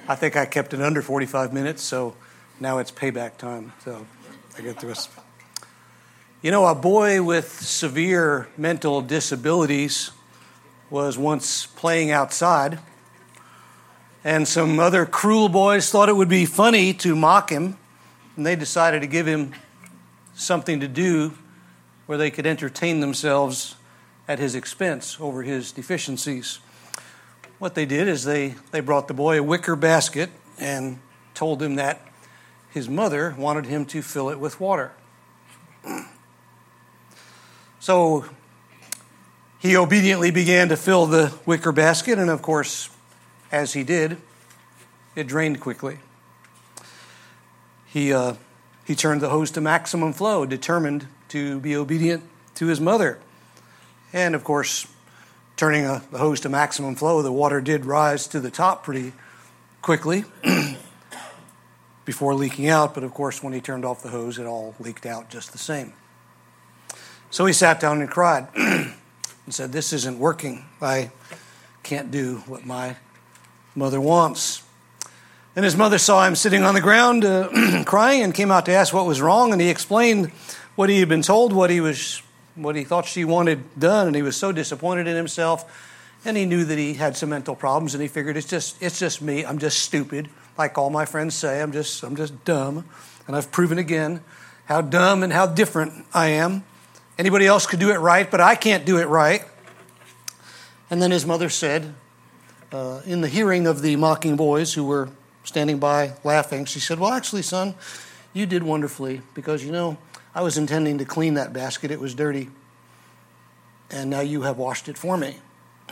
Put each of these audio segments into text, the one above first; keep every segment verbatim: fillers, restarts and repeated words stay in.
I think I kept it under forty-five minutes, so now it's payback time. So I get the rest. You know, a boy with severe mental disabilities was once playing outside, and some other cruel boys thought it would be funny to mock him, and they decided to give him something to do where they could entertain themselves at his expense over his deficiencies. What they did is they, they brought the boy a wicker basket and told him that his mother wanted him to fill it with water. So he obediently began to fill the wicker basket, and of course, as he did, it drained quickly. He uh, he turned the hose to maximum flow, determined to be obedient to his mother. And of course, turning a, the hose to maximum flow, the water did rise to the top pretty quickly before leaking out. But of course, when he turned off the hose, it all leaked out just the same. So he sat down and cried and said, "This isn't working. I can't do what my mother wants." And his mother saw him sitting on the ground uh, crying and came out to ask what was wrong. And he explained what he had been told, what he was, what he thought she wanted done. And he was so disappointed in himself. And he knew that he had some mental problems. And he figured, it's just, it's just me. I'm just stupid, like all my friends say. I'm just, I'm just dumb. And I've proven again how dumb and how different I am. Anybody else could do it right, but I can't do it right. And then his mother said, uh, in the hearing of the mocking boys who were standing by laughing, she said, "Well, actually, son, you did wonderfully because, you know, I was intending to clean that basket. It was dirty. And now you have washed it for me.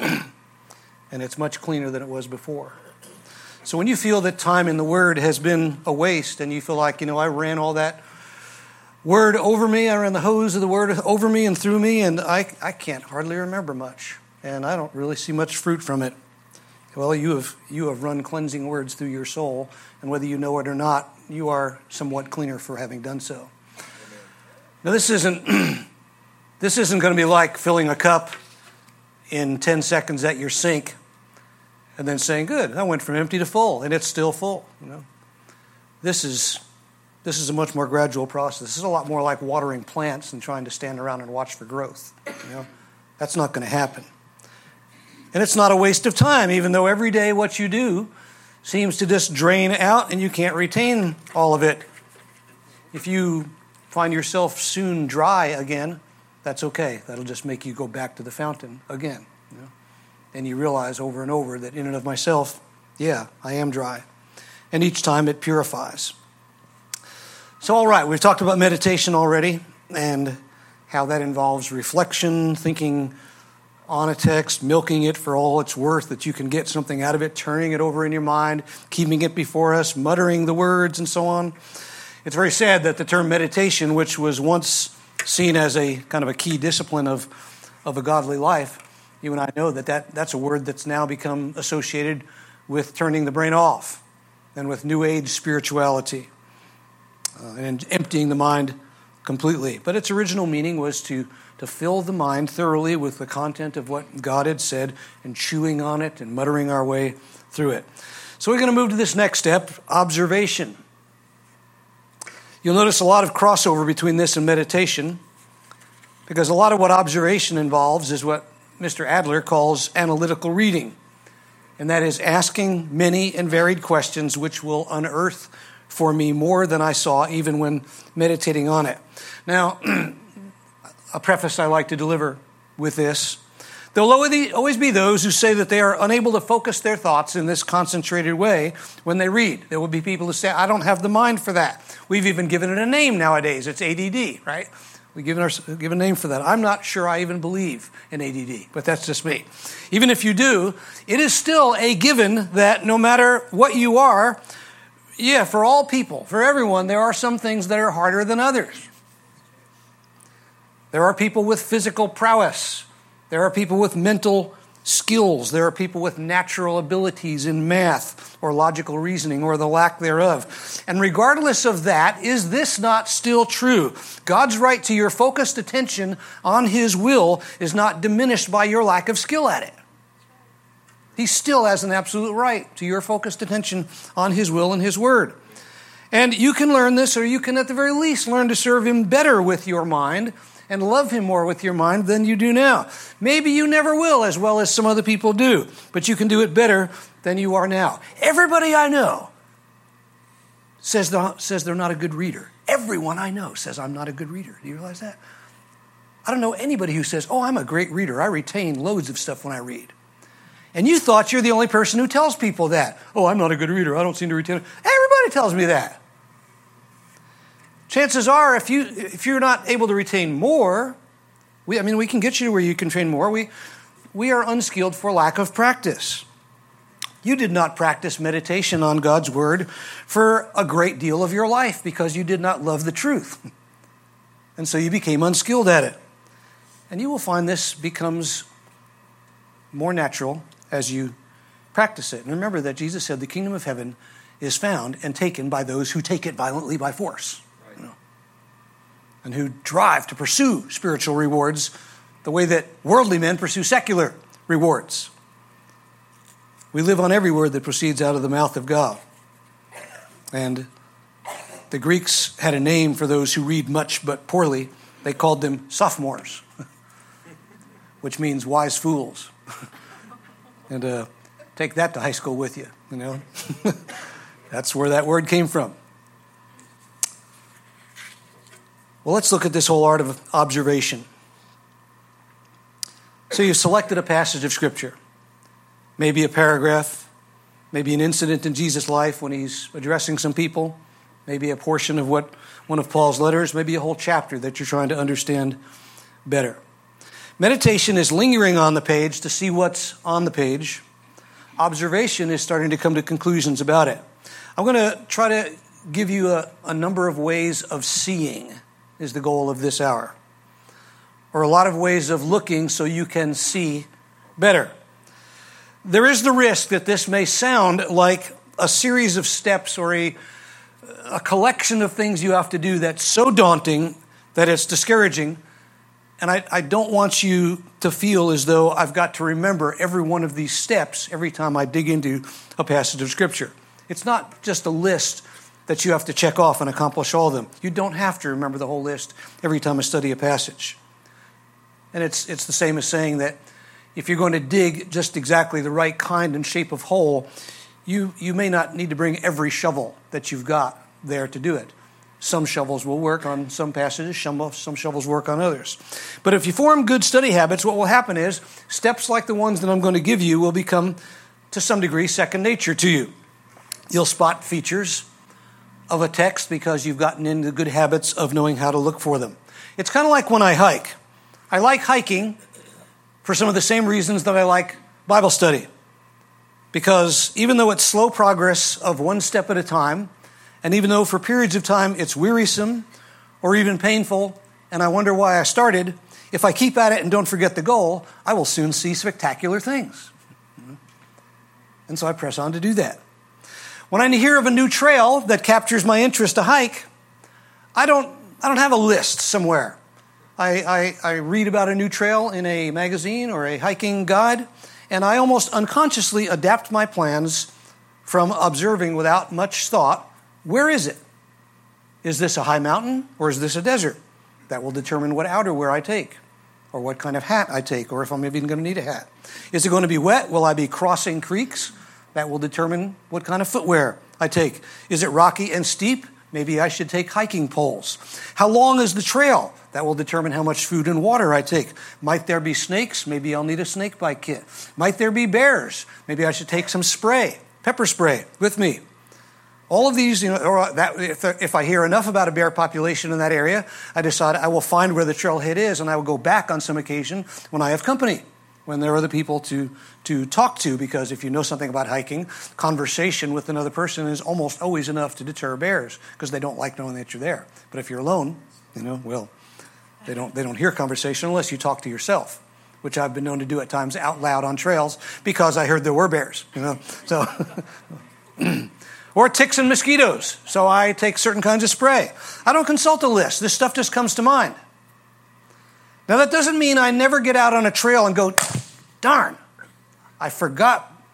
And it's much cleaner than it was before." So when you feel that time in the Word has been a waste and you feel like, you know, I ran all that Word over me, I ran the hose of the Word over me and through me, and I, I can't hardly remember much. And I don't really see much fruit from it. Well, you have you have run cleansing words through your soul, and whether you know it or not, you are somewhat cleaner for having done so. Now, this isn't this isn't going to be like filling a cup in ten seconds at your sink and then saying, "Good, I went from empty to full, and it's still full." You know, this is this is a much more gradual process. This is a lot more like watering plants than trying to stand around and watch for growth. You know, that's not going to happen. And it's not a waste of time, even though every day what you do seems to just drain out and you can't retain all of it. If you find yourself soon dry again, that's okay. That'll just make you go back to the fountain again. You know? And you realize over and over that in and of myself, yeah, I am dry. And each time it purifies. So, all right, we've talked about meditation already and how that involves reflection, thinking on a text, milking it for all it's worth, that you can get something out of it, turning it over in your mind, keeping it before us, muttering the words, and so on. It's very sad that the term meditation, which was once seen as a kind of a key discipline of, of a godly life, you and I know that, that that's a word that's now become associated with turning the brain off and with New Age spirituality uh, and emptying the mind completely. But its original meaning was to to fill the mind thoroughly with the content of what God had said and chewing on it and muttering our way through it. So we're going to move to this next step, observation. You'll notice a lot of crossover between this and meditation because a lot of what observation involves is what Mister Adler calls analytical reading. And that is asking many and varied questions which will unearth for me more than I saw even when meditating on it. Now, a preface I like to deliver with this. There'll always be those who say that they are unable to focus their thoughts in this concentrated way when they read. There will be people who say, "I don't have the mind for that." We've even given it a name nowadays. It's A D D, right? We give, our, give a name for that. I'm not sure I even believe in A D D, but that's just me. Even if you do, it is still a given that no matter what you are, yeah, for all people, for everyone, there are some things that are harder than others. There are people with physical prowess. There are people with mental skills. There are people with natural abilities in math or logical reasoning or the lack thereof. And regardless of that, is this not still true? God's right to your focused attention on His will is not diminished by your lack of skill at it. He still has an absolute right to your focused attention on his will and his word. And you can learn this, or you can at the very least learn to serve him better with your mind and love him more with your mind than you do now. Maybe you never will as well as some other people do, but you can do it better than you are now. Everybody I know says they're, says they're not a good reader. Everyone I know says I'm not a good reader. Do you realize that? I don't know anybody who says, oh, I'm a great reader. I retain loads of stuff when I read. And you thought you're the only person who tells people that. Oh, I'm not a good reader. I don't seem to retain it. Everybody tells me that. Chances are, if, you, if you're not able to retain more, we, I mean, we can get you to where you can train more. We, we are unskilled for lack of practice. You did not practice meditation on God's word for a great deal of your life because you did not love the truth. And so you became unskilled at it. And you will find this becomes more natural as you practice it. And remember that Jesus said the kingdom of heaven is found and taken by those who take it violently by force. Right. You know, and who drive to pursue spiritual rewards the way that worldly men pursue secular rewards. We live on every word that proceeds out of the mouth of God. And the Greeks had a name for those who read much but poorly. They called them sophomores, which means wise fools. And uh, take that to high school with you, you know. That's where that word came from. Well, let's look at this whole art of observation. So you've selected a passage of Scripture. Maybe a paragraph, maybe an incident in Jesus' life when he's addressing some people, maybe a portion of what one of Paul's letters, maybe a whole chapter that you're trying to understand better. Meditation is lingering on the page to see what's on the page. Observation is starting to come to conclusions about it. I'm going to try to give you a, a number of ways of seeing is the goal of this hour. Or a lot of ways of looking so you can see better. There is the risk that this may sound like a series of steps or a, a collection of things you have to do that's so daunting that it's discouraging. And I, I don't want you to feel as though I've got to remember every one of these steps every time I dig into a passage of Scripture. It's not just a list that you have to check off and accomplish all of them. You don't have to remember the whole list every time I study a passage. And it's it's the same as saying that if you're going to dig just exactly the right kind and shape of hole, you, you may not need to bring every shovel that you've got there to do it. Some shovels will work on some passages, some, some shovels work on others. But if you form good study habits, what will happen is steps like the ones that I'm going to give you will become, to some degree, second nature to you. You'll spot features of a text because you've gotten into good habits of knowing how to look for them. It's kind of like when I hike. I like hiking for some of the same reasons that I like Bible study. Because even though it's slow progress of one step at a time, and even though for periods of time it's wearisome or even painful, and I wonder why I started, if I keep at it and don't forget the goal, I will soon see spectacular things. And so I press on to do that. When I hear of a new trail that captures my interest to hike, I don't, I don't have a list somewhere. I, I, I read about a new trail in a magazine or a hiking guide, and I almost unconsciously adapt my plans from observing without much thought. Where is it? Is this a high mountain or is this a desert? That will determine what outerwear I take or what kind of hat I take or if I'm even going to need a hat. Is it going to be wet? Will I be crossing creeks? That will determine what kind of footwear I take. Is it rocky and steep? Maybe I should take hiking poles. How long is the trail? That will determine how much food and water I take. Might there be snakes? Maybe I'll need a snake bite kit. Might there be bears? Maybe I should take some spray, pepper spray with me. All of these, you know, or that, if, if I hear enough about a bear population in that area, I decide I will find where the trailhead is, and I will go back on some occasion when I have company, when there are other people to, to talk to, because if you know something about hiking, conversation with another person is almost always enough to deter bears, because they don't like knowing that you're there. But if you're alone, you know, well, they don't, they don't hear conversation unless you talk to yourself, which I've been known to do at times out loud on trails because I heard there were bears, you know, so... Or ticks and mosquitoes, so I take certain kinds of spray. I don't consult a list. This stuff just comes to mind. Now, that doesn't mean I never get out on a trail and go, darn, I forgot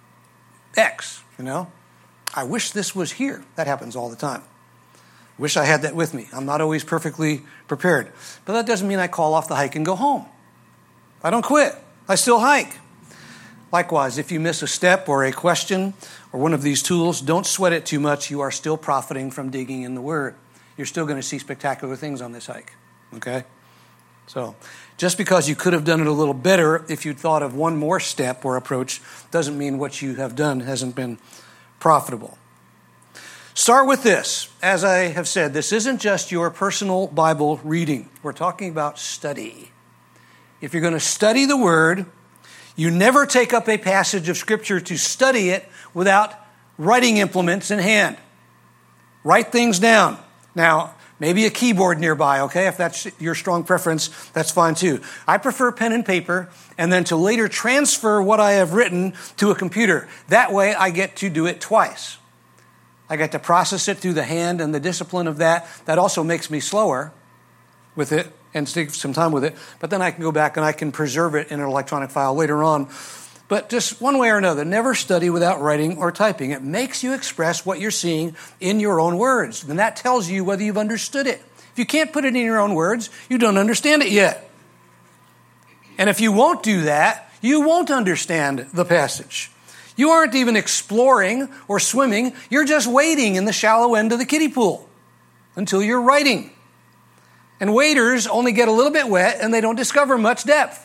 X, you know. I wish this was here. That happens all the time. Wish I had that with me. I'm not always perfectly prepared. But that doesn't mean I call off the hike and go home. I don't quit. I still hike. Likewise, if you miss a step or a question or one of these tools, don't sweat it too much. You are still profiting from digging in the Word. You're still going to see spectacular things on this hike. Okay? So, just because you could have done it a little better if you'd thought of one more step or approach doesn't mean what you have done hasn't been profitable. Start with this. As I have said, this isn't just your personal Bible reading. We're talking about study. If you're going to study the Word, you never take up a passage of Scripture to study it without writing implements in hand. Write things down. Now, maybe a keyboard nearby, okay? If that's your strong preference, that's fine too. I prefer pen and paper, and then to later transfer what I have written to a computer. That way, I get to do it twice. I get to process it through the hand and the discipline of that. That also makes me slower with it and take some time with it. But then I can go back and I can preserve it in an electronic file later on. But just one way or another, never study without writing or typing. It makes you express what you're seeing in your own words. And that tells you whether you've understood it. If you can't put it in your own words, you don't understand it yet. And if you won't do that, you won't understand the passage. You aren't even exploring or swimming. You're just wading in the shallow end of the kiddie pool until you're writing. And waders only get a little bit wet and they don't discover much depth.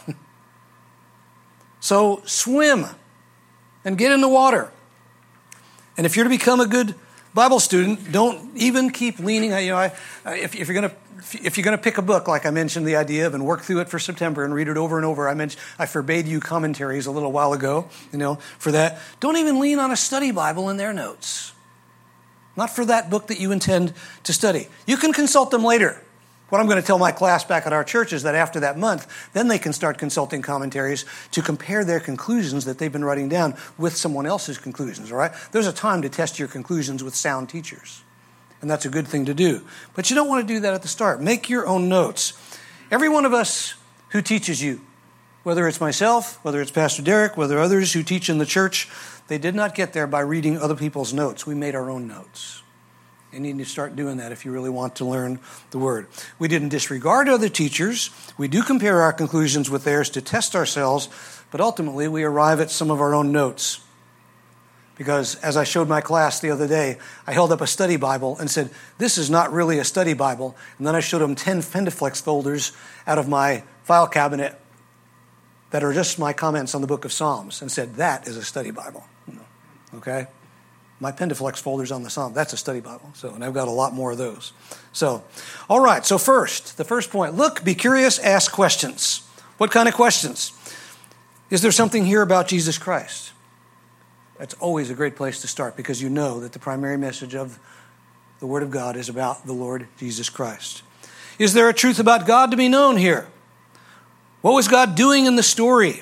So swim and get in the water. And if you're to become a good Bible student, don't even keep leaning. You know, I, if, if you're going to if you're going to pick a book, like I mentioned the idea of, and work through it for September and read it over and over. I mentioned I forbade you commentaries a little while ago. You know, for that, don't even lean on a study Bible in their notes. Not for that book that you intend to study. You can consult them later. What I'm going to tell my class back at our church is that after that month, then they can start consulting commentaries to compare their conclusions that they've been writing down with someone else's conclusions, all right? There's a time to test your conclusions with sound teachers, and that's a good thing to do. But you don't want to do that at the start. Make your own notes. Every one of us who teaches you, whether it's myself, whether it's Pastor Derek, whether others who teach in the church, they did not get there by reading other people's notes. We made our own notes. You need to start doing that if you really want to learn the Word. We didn't disregard other teachers. We do compare our conclusions with theirs to test ourselves, but ultimately we arrive at some of our own notes. Because as I showed my class the other day, I held up a study Bible and said, this is not really a study Bible. And then I showed them ten Pendaflex folders out of my file cabinet that are just my comments on the book of Psalms and said, that is a study Bible. Okay? My Pendaflex folder's on the Psalm. That's a study Bible. So, and I've got a lot more of those. So, all right. So first, the first point, look, be curious, ask questions. What kind of questions? Is there something here about Jesus Christ? That's always a great place to start because you know that the primary message of the Word of God is about the Lord Jesus Christ. Is there a truth about God to be known here? What was God doing in the story?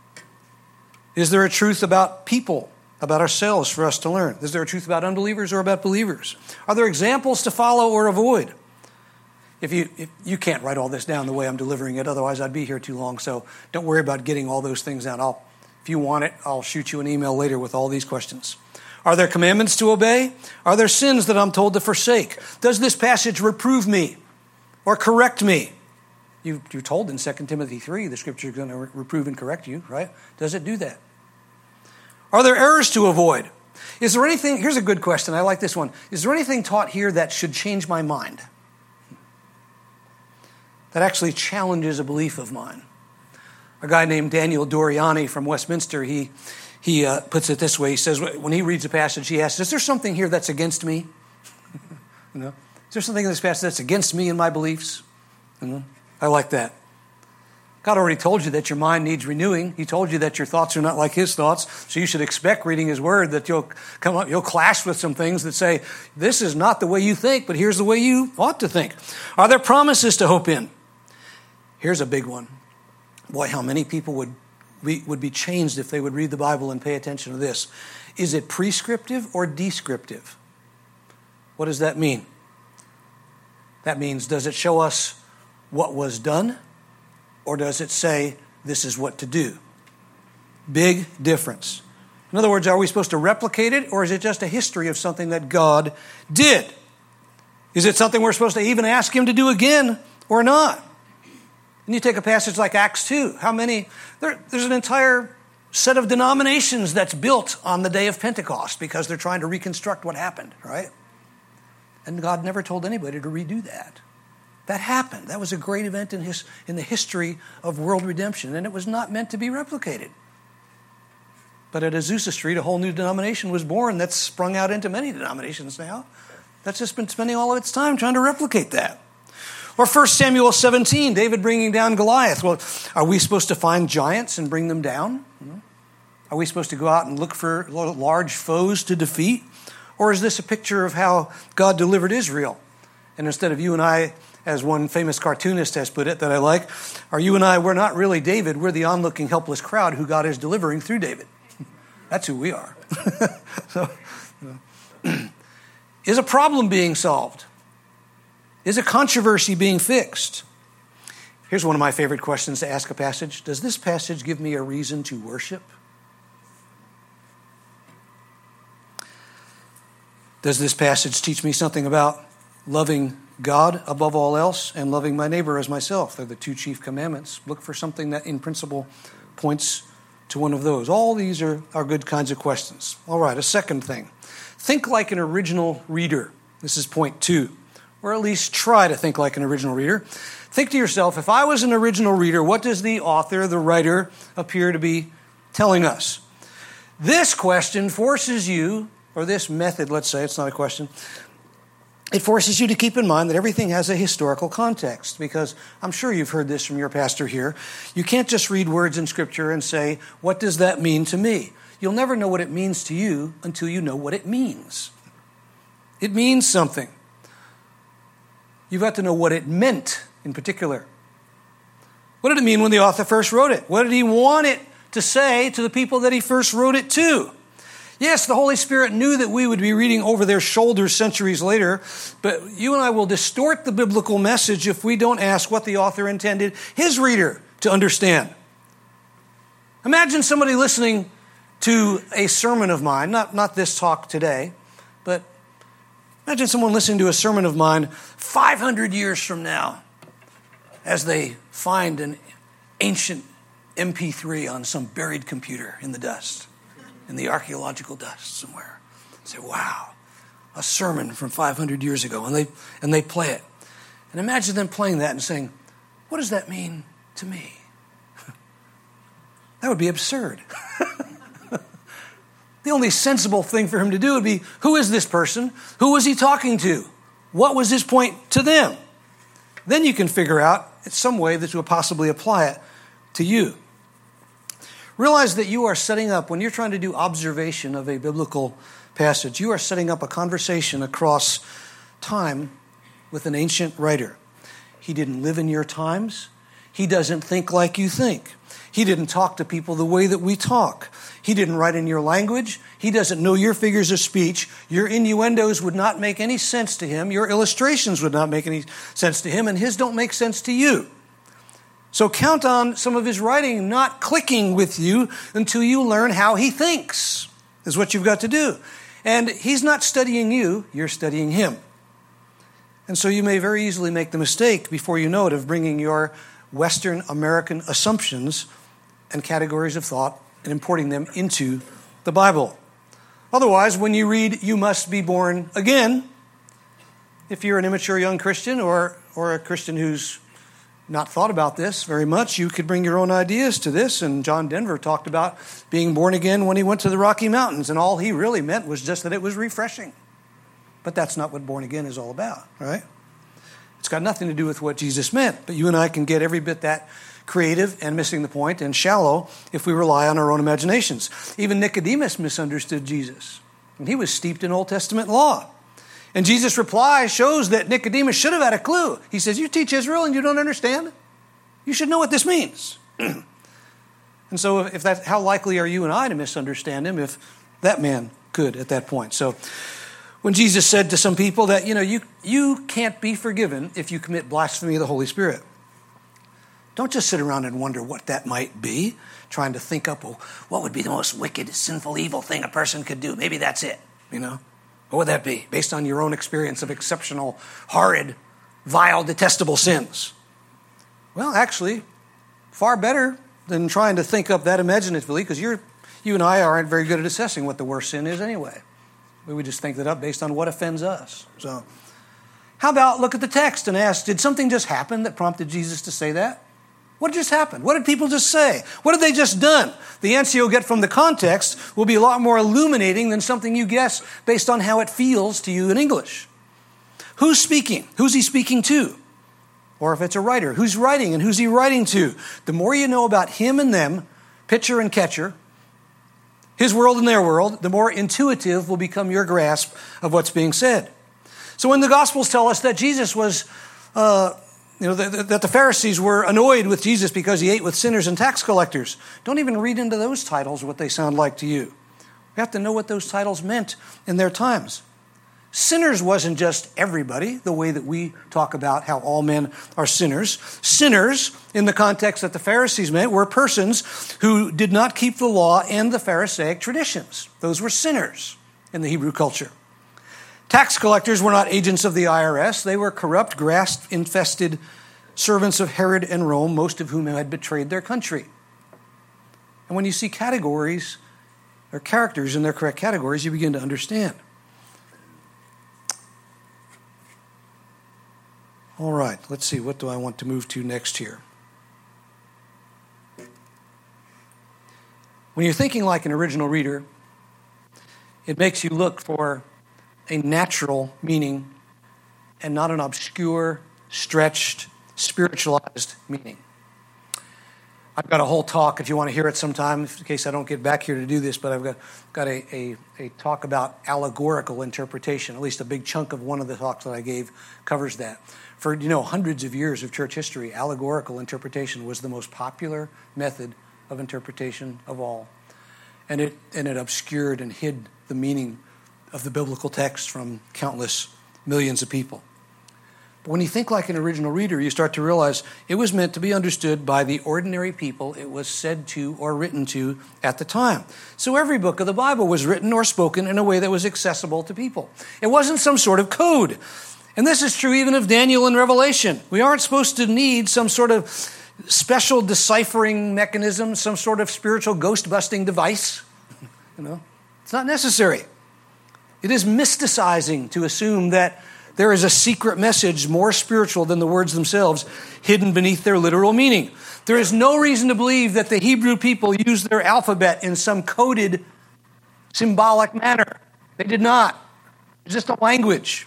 Is there a truth about people? About ourselves for us to learn? Is there a truth about unbelievers or about believers? Are there examples to follow or avoid? If you if you can't write all this down the way I'm delivering it, otherwise I'd be here too long. So don't worry about getting all those things down. I'll, if you want it, I'll shoot you an email later with all these questions. Are there commandments to obey? Are there sins that I'm told to forsake? Does this passage reprove me or correct me? You, you're told in Second Timothy three, the Scripture is going to reprove and correct you, right? Does it do that? Are there errors to avoid? Is there anything, here's a good question, I like this one. Is there anything taught here that should change my mind? That actually challenges a belief of mine. A guy named Daniel Doriani from Westminster, he he uh, puts it this way. He says, when he reads a passage, he asks, is there something here that's against me? You know, is there something in this passage that's against me and my beliefs? You know, I like that. God already told you that your mind needs renewing. He told you that your thoughts are not like His thoughts. So you should expect reading His Word that you'll come up, you'll clash with some things that say, this is not the way you think, but here's the way you ought to think. Are there promises to hope in? Here's a big one. Boy, how many people would be, would be changed if they would read the Bible and pay attention to this. Is it prescriptive or descriptive? What does that mean? That means, does it show us what was done? Or does it say, this is what to do? Big difference. In other words, are we supposed to replicate it, or is it just a history of something that God did? Is it something we're supposed to even ask him to do again or not? And you take a passage like Acts two. How many? There, there's an entire set of denominations that's built on the day of Pentecost because they're trying to reconstruct what happened, right? And God never told anybody to redo that. That happened. That was a great event in his in the history of world redemption, and it was not meant to be replicated. But at Azusa Street, a whole new denomination was born that's sprung out into many denominations now. That's just been spending all of its time trying to replicate that. Or First Samuel seventeen, David bringing down Goliath. Well, are we supposed to find giants and bring them down? Are we supposed to go out and look for large foes to defeat? Or is this a picture of how God delivered Israel? And instead of you and I, as one famous cartoonist has put it that I like, are you and I, we're not really David, we're the onlooking helpless crowd who God is delivering through David. That's who we are. So, is a problem being solved? Is a controversy being fixed? Here's one of my favorite questions to ask a passage. Does this passage give me a reason to worship? Does this passage teach me something about loving God above all else and loving my neighbor as myself? They're the two chief commandments. Look for something that in principle points to one of those. All these are, are good kinds of questions. All right, a second thing. Think like an original reader. This is point two. Or at least try to think like an original reader. Think to yourself, if I was an original reader, what does the author, the writer, appear to be telling us? This question forces you, or this method, let's say, it's not a question, it forces you to keep in mind that everything has a historical context, because I'm sure you've heard this from your pastor here. You can't just read words in Scripture and say, what does that mean to me? You'll never know what it means to you until you know what it means. It means something. You've got to know what it meant in particular. What did it mean when the author first wrote it? What did he want it to say to the people that he first wrote it to? Yes, the Holy Spirit knew that we would be reading over their shoulders centuries later, but you and I will distort the biblical message if we don't ask what the author intended his reader to understand. Imagine somebody listening to a sermon of mine, not, not this talk today, but imagine someone listening to a sermon of mine five hundred years from now as they find an ancient M P three on some buried computer in the dust, in the archaeological dust somewhere. Say, wow, a sermon from five hundred years ago, and they and they play it. And imagine them playing that and saying, what does that mean to me? That would be absurd. The only sensible thing for him to do would be, who is this person? Who was he talking to? What was his point to them? Then you can figure out in some way that you will possibly apply it to you. Realize that you are setting up, when you're trying to do observation of a biblical passage, you are setting up a conversation across time with an ancient writer. He didn't live in your times. He doesn't think like you think. He didn't talk to people the way that we talk. He didn't write in your language. He doesn't know your figures of speech. Your innuendos would not make any sense to him. Your illustrations would not make any sense to him, and his don't make sense to you. So count on some of his writing not clicking with you until you learn how he thinks, is what you've got to do. And he's not studying you, you're studying him. And so you may very easily make the mistake, before you know it, of bringing your Western American assumptions and categories of thought and importing them into the Bible. Otherwise, when you read, you must be born again, if you're an immature young Christian or, or a Christian who's not thought about this very much, you could bring your own ideas to this. And John Denver talked about being born again when he went to the Rocky Mountains, and all he really meant was just that it was refreshing. But that's not what born again is all about, right? It's got nothing to do with what Jesus meant. But you and I can get every bit that creative and missing the point and shallow if we rely on our own imaginations. Even Nicodemus misunderstood Jesus, and he was steeped in Old Testament law. And Jesus' reply shows that Nicodemus should have had a clue. He says, you teach Israel and you don't understand? You should know what this means. And so if that, how likely are you and I to misunderstand him if that man could at that point? So when Jesus said to some people that, you know, you, you can't be forgiven if you commit blasphemy of the Holy Spirit. Don't just sit around and wonder what that might be, trying to think up, well, what would be the most wicked, sinful, evil thing a person could do? Maybe that's it, you know? What would that be, based on your own experience of exceptional, horrid, vile, detestable sins? Well, actually, far better than trying to think up that imaginatively, because you're, you and I aren't very good at assessing what the worst sin is anyway. We would just think that up based on what offends us. So, how about look at the text and ask, did something just happen that prompted Jesus to say that? What just happened? What did people just say? What had they just done? The answer you'll get from the context will be a lot more illuminating than something you guess based on how it feels to you in English. Who's speaking? Who's he speaking to? Or if it's a writer, who's writing and who's he writing to? The more you know about him and them, pitcher and catcher, his world and their world, the more intuitive will become your grasp of what's being said. So when the Gospels tell us that Jesus was... Uh, You know, that the Pharisees were annoyed with Jesus because he ate with sinners and tax collectors. Don't even read into those titles what they sound like to you. We have to know what those titles meant in their times. Sinners wasn't just everybody, the way that we talk about how all men are sinners. Sinners, in the context that the Pharisees meant, were persons who did not keep the law and the Pharisaic traditions. Those were sinners in the Hebrew culture. Tax collectors were not agents of the I R S. They were corrupt, grass-infested servants of Herod and Rome, most of whom had betrayed their country. And when you see categories or characters in their correct categories, you begin to understand. All right, let's see. What do I want to move to next here? When you're thinking like an original reader, it makes you look for a natural meaning and not an obscure, stretched, spiritualized meaning. I've got a whole talk, if you want to hear it sometime, in case I don't get back here to do this, but I've got, got a, a, a talk about allegorical interpretation. At least a big chunk of one of the talks that I gave covers that. For, you know, hundreds of years of church history, allegorical interpretation was the most popular method of interpretation of all. And it, and it obscured and hid the meaning of the biblical text from countless millions of people. But when you think like an original reader, you start to realize it was meant to be understood by the ordinary people it was said to or written to at the time. So every book of the Bible was written or spoken in a way that was accessible to people. It wasn't some sort of code. And this is true even of Daniel and Revelation. We aren't supposed to need some sort of special deciphering mechanism, some sort of spiritual ghost-busting device. You know, it's not necessary. It is mysticizing to assume that there is a secret message more spiritual than the words themselves hidden beneath their literal meaning. There is no reason to believe that the Hebrew people used their alphabet in some coded, symbolic manner. They did not. It's just a language.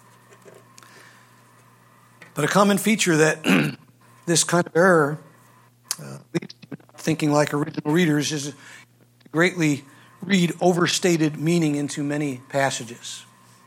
But a common feature that this kind of error uh, leads to thinking like original readers is to greatly read overstated meaning into many passages.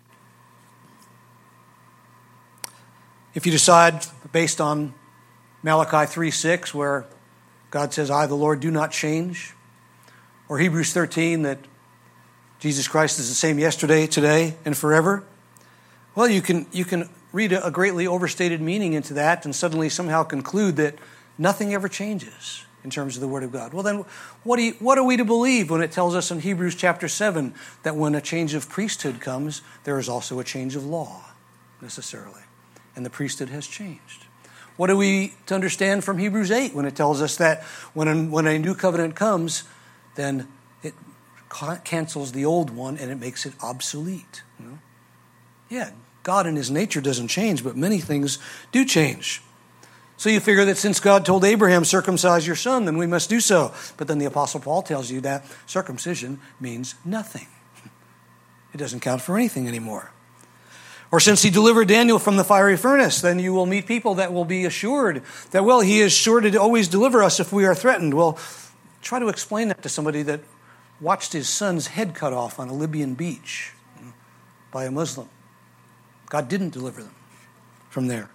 If you decide, based on Malachi three six, where God says, I, the Lord, do not change, or Hebrews thirteen, that Jesus Christ is the same yesterday, today, and forever, well, you can you can read a greatly overstated meaning into that and suddenly somehow conclude that nothing ever changes in terms of the Word of God. Well, then, what, do you, what are we to believe when it tells us in Hebrews chapter seven that when a change of priesthood comes, there is also a change of law, necessarily, and the priesthood has changed? What are we to understand from Hebrews eight when it tells us that when a, when a new covenant comes, then it cancels the old one and it makes it obsolete? You know? Yeah, God in his nature doesn't change, but many things do change. So you figure that since God told Abraham, circumcise your son, then we must do so. But then the Apostle Paul tells you that circumcision means nothing. It doesn't count for anything anymore. Or since he delivered Daniel from the fiery furnace, then you will meet people that will be assured that, well, he is sure to always deliver us if we are threatened. Well, try to explain that to somebody that watched his son's head cut off on a Libyan beach by a Muslim. God didn't deliver them from there.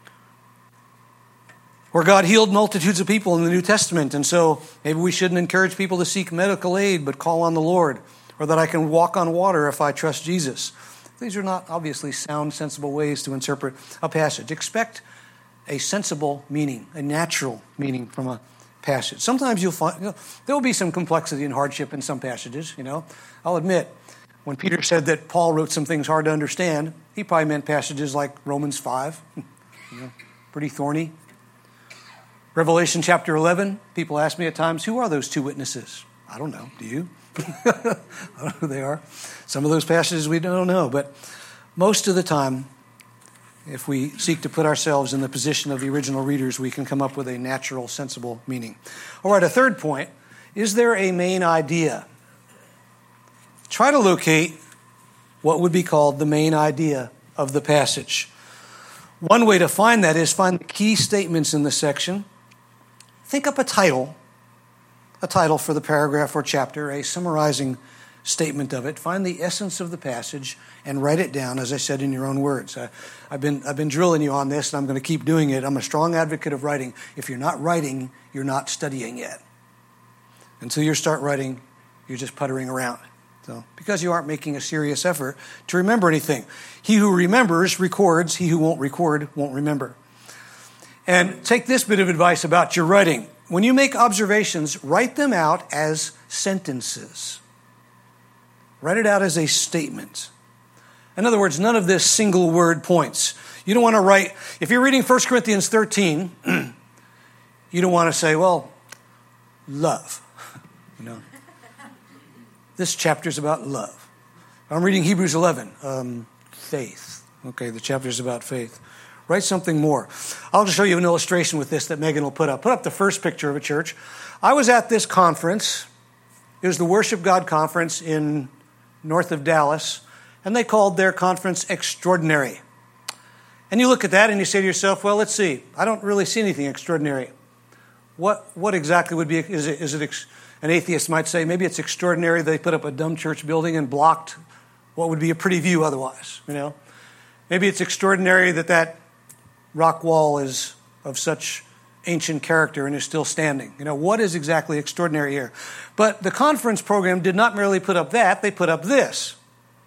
Or God healed multitudes of people in the New Testament, and so maybe we shouldn't encourage people to seek medical aid, but call on the Lord. Or that I can walk on water if I trust Jesus. These are not obviously sound, sensible ways to interpret a passage. Expect a sensible meaning, a natural meaning from a passage. Sometimes you'll find, you know, there will be some complexity and hardship in some passages, you know. I'll admit, when Peter said that Paul wrote some things hard to understand, he probably meant passages like Romans five, you know, pretty thorny. Revelation chapter eleven, people ask me at times, who are those two witnesses? I don't know. Do you? I don't know who they are. Some of those passages we don't know, but most of the time, if we seek to put ourselves in the position of the original readers, we can come up with a natural, sensible meaning. All right, a third point, is there a main idea? Try to locate what would be called the main idea of the passage. One way to find that is find the key statements in the section. Think up a title, a title for the paragraph or chapter, a summarizing statement of it. Find the essence of the passage and write it down, as I said, in your own words. I, I've been I've been drilling you on this, and I'm going to keep doing it. I'm a strong advocate of writing. If you're not writing, you're not studying yet. Until you start writing, you're just puttering around. So, because you aren't making a serious effort to remember anything. He who remembers records. He who won't record won't remember. And take this bit of advice about your writing. When you make observations, write them out as sentences. Write it out as a statement. In other words, none of this single word points. You don't want to write, if you're reading First Corinthians thirteen, you don't want to say, well, love. You know, this chapter is about love. I'm reading Hebrews eleven, um, faith. Okay, the chapter is about faith. Write something more. I'll just show you an illustration with this that Megan will put up. Put up the first picture of a church. I was at this conference. It was the Worship God Conference in north of Dallas, and they called their conference Extraordinary. And you look at that and you say to yourself, well, let's see. I don't really see anything extraordinary. What what exactly would be, is it, is it ex, an atheist might say, maybe it's extraordinary they put up a dumb church building and blocked what would be a pretty view otherwise, you know. Maybe it's extraordinary that that rock wall is of such ancient character and is still standing. You know, what is exactly extraordinary here? But the conference program did not merely put up that, they put up this.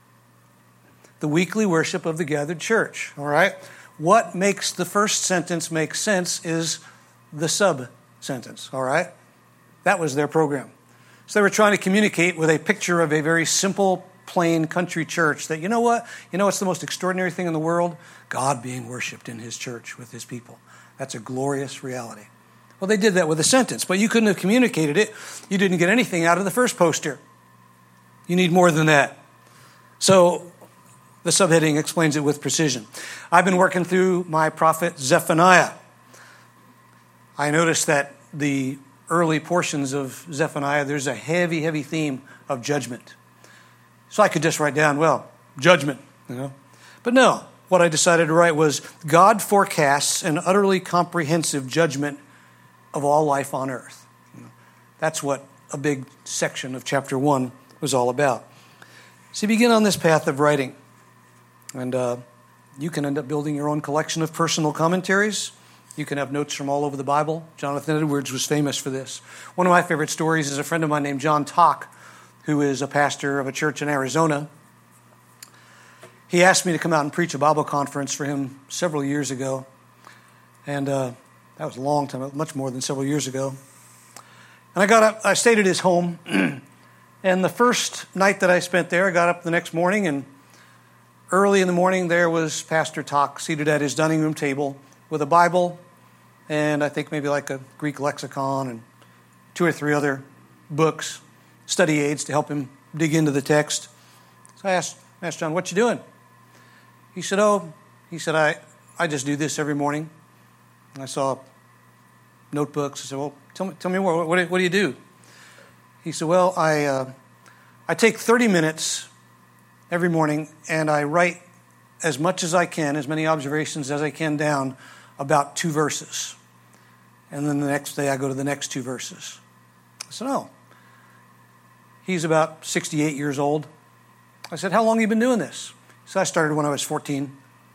The weekly worship of the gathered church, all right? What makes the first sentence make sense is the sub-sentence, all right? That was their program. So they were trying to communicate with a picture of a very simple, plain country church that, you know what? You know what's the most extraordinary thing in the world? God being worshiped in his church with his people. That's a glorious reality. Well, they did that with a sentence, but you couldn't have communicated it. You didn't get anything out of the first poster. You need more than that. So the subheading explains it with precision. I've been working through my prophet Zephaniah. I noticed that the early portions of Zephaniah, there's a heavy, heavy theme of judgment. So I could just write down, well, judgment, you know. But no, what I decided to write was, God forecasts an utterly comprehensive judgment of all life on earth. That's what a big section of chapter one was all about. So you begin on this path of writing. And uh, you can end up building your own collection of personal commentaries. You can have notes from all over the Bible. Jonathan Edwards was famous for this. One of my favorite stories is a friend of mine named John Tock, who is a pastor of a church in Arizona. He asked me to come out and preach a Bible conference for him several years ago. And uh, that was a long time, much more than several years ago. And I got up, I stayed at his home. And the first night that I spent there, I got up the next morning, and early in the morning there was Pastor Tock seated at his dining room table with a Bible and I think maybe like a Greek lexicon and two or three other books, study aids to help him dig into the text. So I asked, asked John, what you doing? He said, oh, he said, I, I just do this every morning. And I saw notebooks. I said, well, tell me, tell me more. What, what, what do you do? He said, well, I, uh, I take thirty minutes every morning and I write as much as I can, as many observations as I can down about two verses. And then the next day I go to the next two verses. I said, oh. He's about sixty-eight years old. I said, how long have you been doing this? He said, I started when I was fourteen.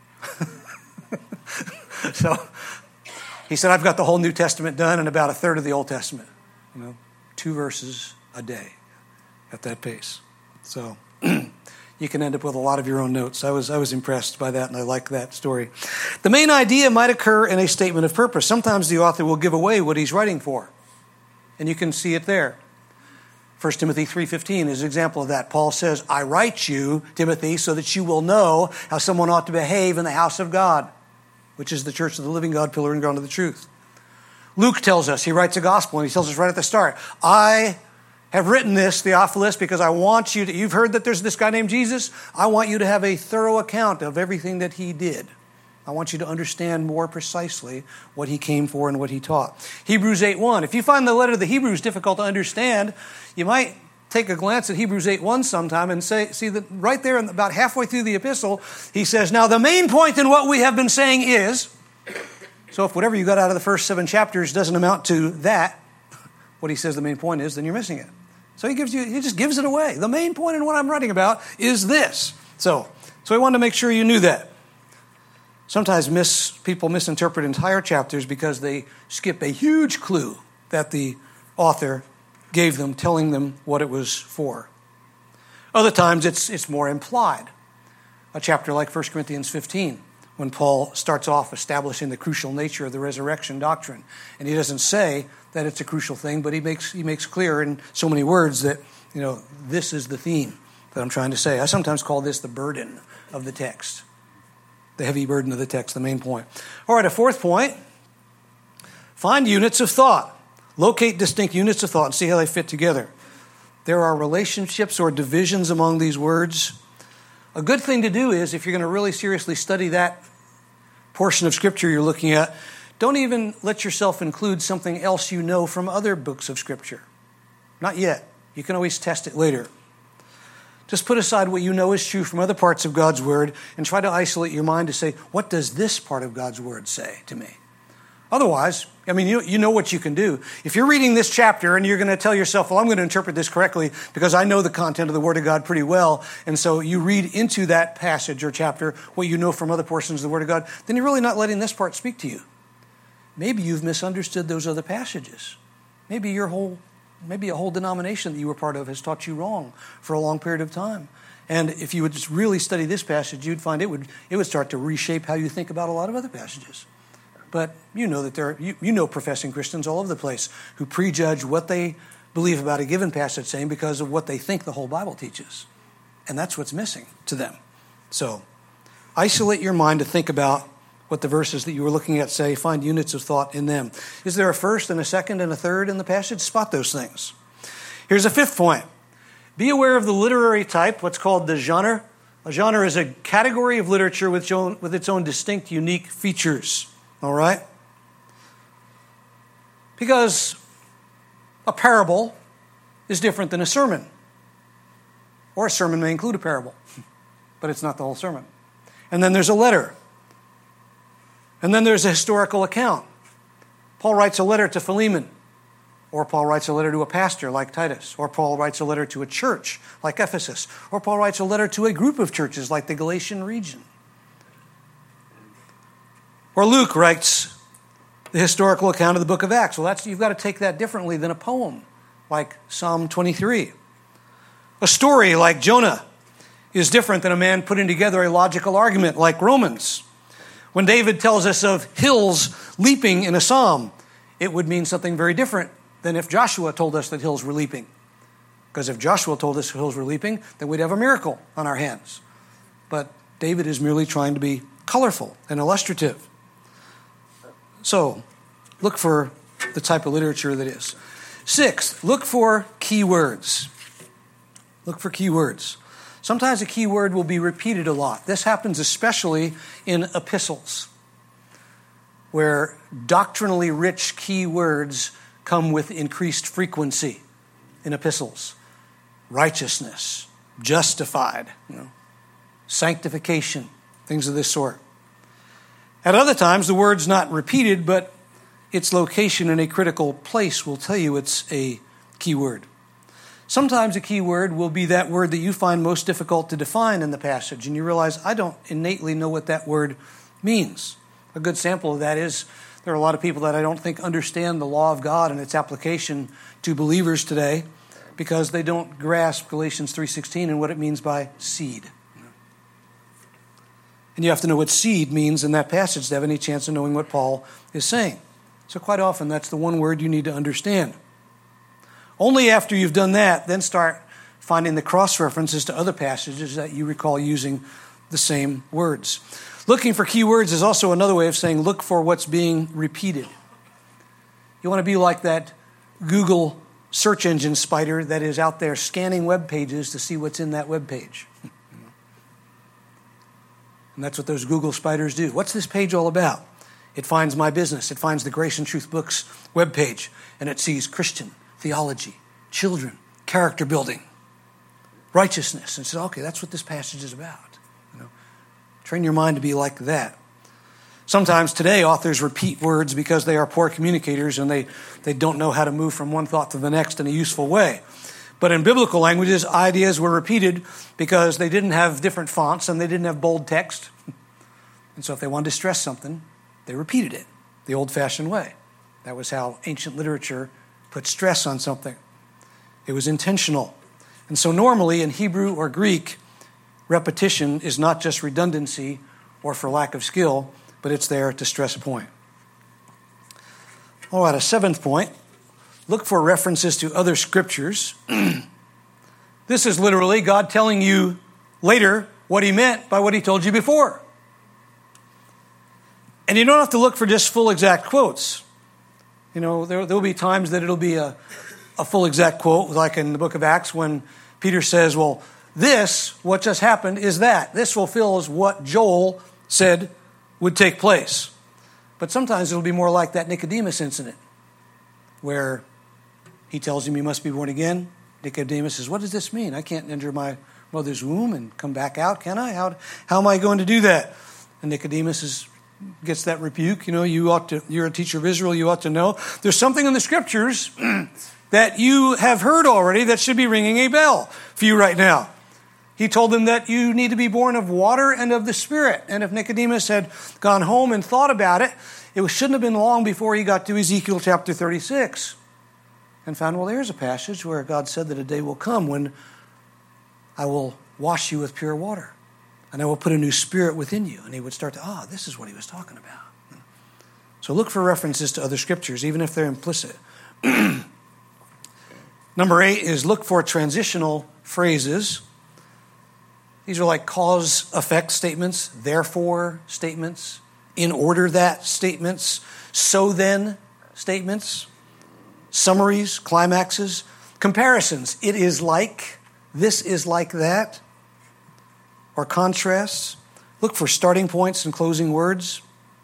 So he said, I've got the whole New Testament done and about a third of the Old Testament. You know, two verses a day at that pace. So you can end up with a lot of your own notes. I was I was impressed by that, and I like that story. The main idea might occur in a statement of purpose. Sometimes the author will give away what he's writing for, and you can see it there. First Timothy three fifteen is an example of that. Paul says, I write you, Timothy, so that you will know how someone ought to behave in the house of God, which is the church of the living God, pillar and ground of the truth. Luke tells us, he writes a gospel, and he tells us right at the start, I have written this, Theophilus, because I want you to, you've heard that there's this guy named Jesus. I want you to have a thorough account of everything that he did. I want you to understand more precisely what he came for and what he taught. Hebrews eight one. If you find the letter of the Hebrews difficult to understand, you might take a glance at Hebrews eight one sometime and say, see that right there, about halfway through the epistle, he says, now the main point in what we have been saying is, so if whatever you got out of the first seven chapters doesn't amount to that, what he says the main point is, then you're missing it. So he gives you, he just gives it away. The main point in what I'm writing about is this. So, so I wanted to make sure you knew that. Sometimes mis, people misinterpret entire chapters because they skip a huge clue that the author gave them, telling them what it was for. Other times it's it's more implied. A chapter like First Corinthians fifteen, when Paul starts off establishing the crucial nature of the resurrection doctrine. And he doesn't say that it's a crucial thing, but he makes he makes clear in so many words that, you know, this is the theme that I'm trying to say. I sometimes call this the burden of the text. The heavy burden of the text, the main point. All right, a fourth point. Find units of thought. Locate distinct units of thought and see how they fit together. There are relationships or divisions among these words. A good thing to do is, if you're going to really seriously study that portion of Scripture you're looking at, don't even let yourself include something else you know from other books of Scripture. Not yet. You can always test it later. Just put aside what you know is true from other parts of God's Word and try to isolate your mind to say, what does this part of God's Word say to me? Otherwise, I mean, you, you know what you can do. If you're reading this chapter and you're going to tell yourself, well, I'm going to interpret this correctly because I know the content of the Word of God pretty well, and so you read into that passage or chapter what you know from other portions of the Word of God, then you're really not letting this part speak to you. Maybe you've misunderstood those other passages. Maybe your whole Maybe a whole denomination that you were part of has taught you wrong for a long period of time. And if you would just really study this passage, you'd find it would it would start to reshape how you think about a lot of other passages. But you know that there are, you, you know professing Christians all over the place who prejudge what they believe about a given passage saying because of what they think the whole Bible teaches. And that's what's missing to them. So isolate your mind to think about what the verses that you were looking at say, find units of thought in them. Is there a first and a second and a third in the passage? Spot those things. Here's a fifth point. Be aware of the literary type, what's called the genre. A genre is a category of literature with its own, with its own distinct, unique features. All right? Because a parable is different than a sermon. Or a sermon may include a parable, but it's not the whole sermon. And then there's a letter. And then there's a historical account. Paul writes a letter to Philemon, or Paul writes a letter to a pastor like Titus, or Paul writes a letter to a church like Ephesus, or Paul writes a letter to a group of churches like the Galatian region. Or Luke writes the historical account of the book of Acts. Well, that's, you've got to take that differently than a poem like Psalm twenty-three. A story like Jonah is different than a man putting together a logical argument like Romans. When David tells us of hills leaping in a psalm, it would mean something very different than if Joshua told us that hills were leaping. Because if Joshua told us hills were leaping, then we'd have a miracle on our hands. But David is merely trying to be colorful and illustrative. So, look for the type of literature that is. Sixth, look for key words. Look for key words. Sometimes a key word will be repeated a lot. This happens especially in epistles, where doctrinally rich key words come with increased frequency in epistles. Righteousness, justified, you know, sanctification, things of this sort. At other times, the word's not repeated, but its location in a critical place will tell you it's a key word. Sometimes a key word will be that word that you find most difficult to define in the passage, and you realize, I don't innately know what that word means. A good sample of that is there are a lot of people that I don't think understand the law of God and its application to believers today because they don't grasp Galatians three sixteen and what it means by seed. And you have to know what seed means in that passage to have any chance of knowing what Paul is saying. So quite often, that's the one word you need to understand. Only after you've done that, then start finding the cross-references to other passages that you recall using the same words. Looking for key words is also another way of saying look for what's being repeated. You want to be like that Google search engine spider that is out there scanning web pages to see what's in that web page. And that's what those Google spiders do. What's this page all about? It finds my business. It finds the Grace and Truth Books webpage, and it sees Christian theology, children, character building, righteousness, and says, okay, that's what this passage is about. You know, train your mind to be like that. Sometimes today authors repeat words because they are poor communicators and they, they don't know how to move from one thought to the next in a useful way. But in biblical languages, ideas were repeated because they didn't have different fonts and they didn't have bold text. And so if they wanted to stress something, they repeated it the old-fashioned way. That was how ancient literature put stress on something. It was intentional. And so normally in Hebrew or Greek, repetition is not just redundancy or for lack of skill, but it's there to stress a point. All right, a seventh point. Look for references to other scriptures. This is literally God telling you later what he meant by what he told you before. And you don't have to look for just full exact quotes. You know, there will be times that it'll be a, a full exact quote, like in the book of Acts when Peter says, well, this, what just happened, is that. This fulfills what Joel said would take place. But sometimes it'll be more like that Nicodemus incident where he tells him you must be born again. Nicodemus says, what does this mean? I can't enter my mother's womb and come back out, can I? How, how am I going to do that? And Nicodemus is, gets that rebuke. You know, you ought to, you're a teacher of Israel, you ought to know. There's something in the scriptures that you have heard already that should be ringing a bell for you right now. He told them that you need to be born of water and of the Spirit. And if Nicodemus had gone home and thought about it, it shouldn't have been long before he got to Ezekiel chapter thirty-six and found, well, there's a passage where God said that a day will come when I will wash you with pure water and I will put a new spirit within you. And he would start to, ah, this is what he was talking about. So look for references to other scriptures, even if they're implicit. Number eight is look for transitional phrases. These are like cause-effect statements, therefore statements, in order that statements, so then statements, summaries, climaxes, comparisons. It is like, this is like that, or contrasts. Look for starting points and closing words.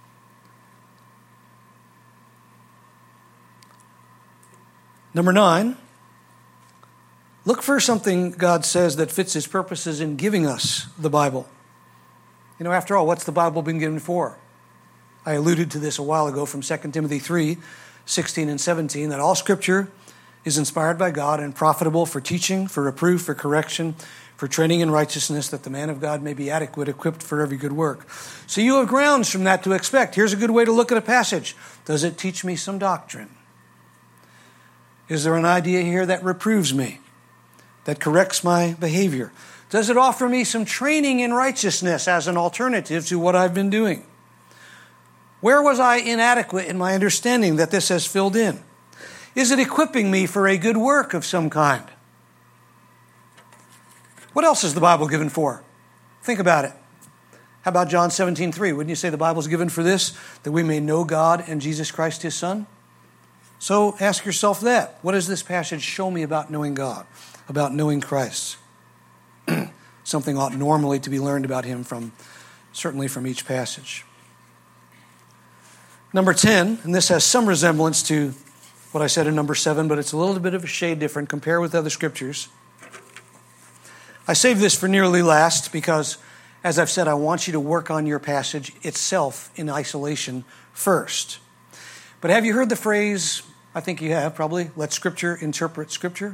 Number nine, look for something God says that fits his purposes in giving us the Bible. You know, after all, what's the Bible been given for? I alluded to this a while ago from Second Timothy three, sixteen and seventeen, that all Scripture is inspired by God and profitable for teaching, for reproof, for correction, for training in righteousness, that the man of God may be adequate, equipped for every good work. So you have grounds from that to expect. Here's a good way to look at a passage. Does it teach me some doctrine? Is there an idea here that reproves me, that corrects my behavior? Does it offer me some training in righteousness as an alternative to what I've been doing? Where was I inadequate in my understanding that this has filled in? Is it equipping me for a good work of some kind? What else is the Bible given for? Think about it. How about John seventeen three? Wouldn't you say the Bible's given for this, that we may know God and Jesus Christ, his Son? So ask yourself that. What does this passage show me about knowing God, about knowing Christ? Something ought normally to be learned about him from, certainly from each passage. Number ten, and this has some resemblance to what I said in number seven, but it's a little bit of a shade different. Compare with other scriptures. I saved this for nearly last because, as I've said, I want you to work on your passage itself in isolation first. But have you heard the phrase, I think you have probably, let Scripture interpret Scripture?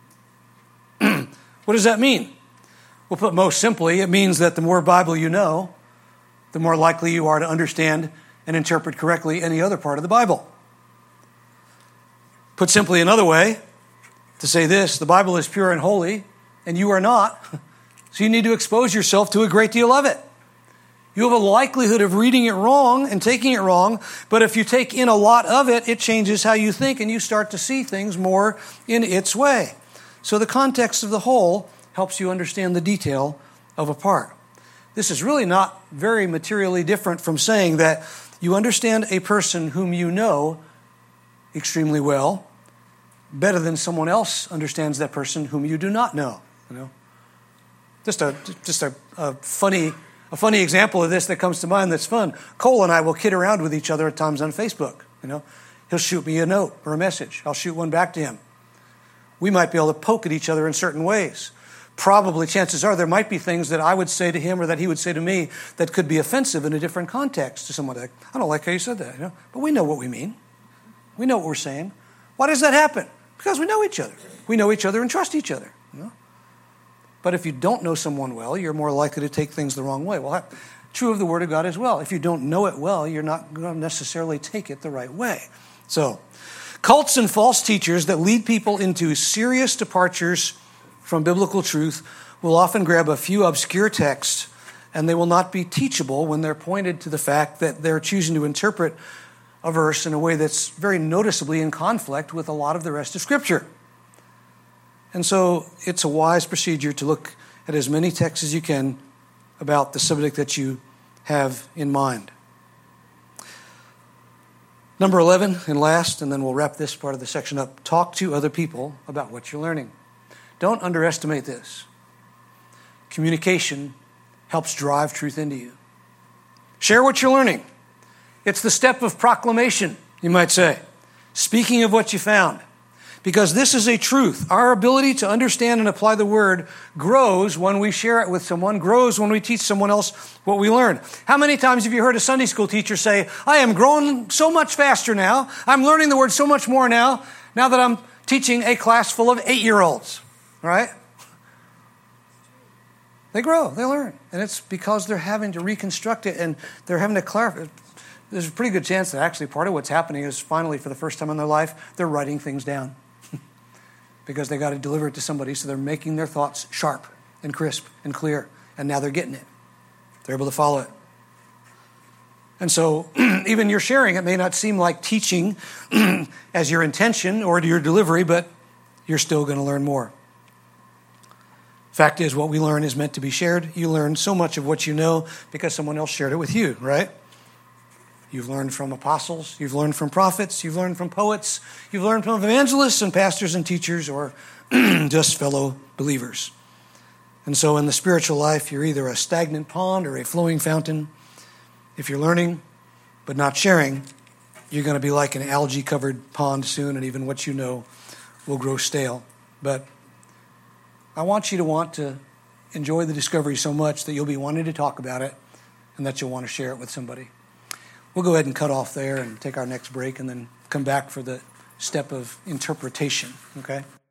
What does that mean? Well, put most simply, it means that the more Bible you know, the more likely you are to understand and interpret correctly any other part of the Bible. Put simply another way, to say this: the Bible is pure and holy, and you are not. So you need to expose yourself to a great deal of it. You have a likelihood of reading it wrong and taking it wrong, but if you take in a lot of it, it changes how you think, and you start to see things more in its way. So the context of the whole helps you understand the detail of a part. This is really not very materially different from saying that you understand a person whom you know extremely well better than someone else understands that person whom you do not know. You know, just a just a, a funny a funny example of this that comes to mind that's fun. Cole and I will kid around with each other at times on Facebook. You know, he'll shoot me a note or a message. I'll shoot one back to him. We might be able to poke at each other in certain ways. Probably, chances are, there might be things that I would say to him or that he would say to me that could be offensive in a different context to someone. Like, I don't like how you said that, you know? But we know what we mean. We know what we're saying. Why does that happen? Because we know each other. We know each other and trust each other. You know? But if you don't know someone well, you're more likely to take things the wrong way. Well, that, true of the Word of God as well. If you don't know it well, you're not going to necessarily take it the right way. So, cults and false teachers that lead people into serious departures from biblical truth will often grab a few obscure texts, and they will not be teachable when they're pointed to the fact that they're choosing to interpret a verse in a way that's very noticeably in conflict with a lot of the rest of Scripture. And so it's a wise procedure to look at as many texts as you can about the subject that you have in mind. Number eleven, and last, and then we'll wrap this part of the section up. Talk to other people about what you're learning. Don't underestimate this. Communication helps drive truth into you. Share what you're learning. It's the step of proclamation, you might say. Speaking of what you found. Because this is a truth. Our ability to understand and apply the Word grows when we share it with someone, grows when we teach someone else what we learn. How many times have you heard a Sunday school teacher say, I am growing so much faster now. I'm learning the Word so much more now, now that I'm teaching a class full of eight-year-olds. Right? They grow, they learn. And it's because they're having to reconstruct it and they're having to clarify. There's a pretty good chance that actually part of what's happening is finally, for the first time in their life, they're writing things down. Because they got to deliver it to somebody, so they're making their thoughts sharp and crisp and clear. And now they're getting it. They're able to follow it. And so even your sharing, it may not seem like teaching as your intention or to your delivery, but you're still going to learn more. Fact is, what we learn is meant to be shared. You learn so much of what you know because someone else shared it with you, right? You've learned from apostles. You've learned from prophets. You've learned from poets. You've learned from evangelists and pastors and teachers or just fellow believers. And so in the spiritual life, you're either a stagnant pond or a flowing fountain. If you're learning but not sharing, you're going to be like an algae-covered pond soon, and even what you know will grow stale. But I want you to want to enjoy the discovery so much that you'll be wanting to talk about it and that you'll want to share it with somebody. We'll go ahead and cut off there and take our next break and then come back for the step of interpretation, okay?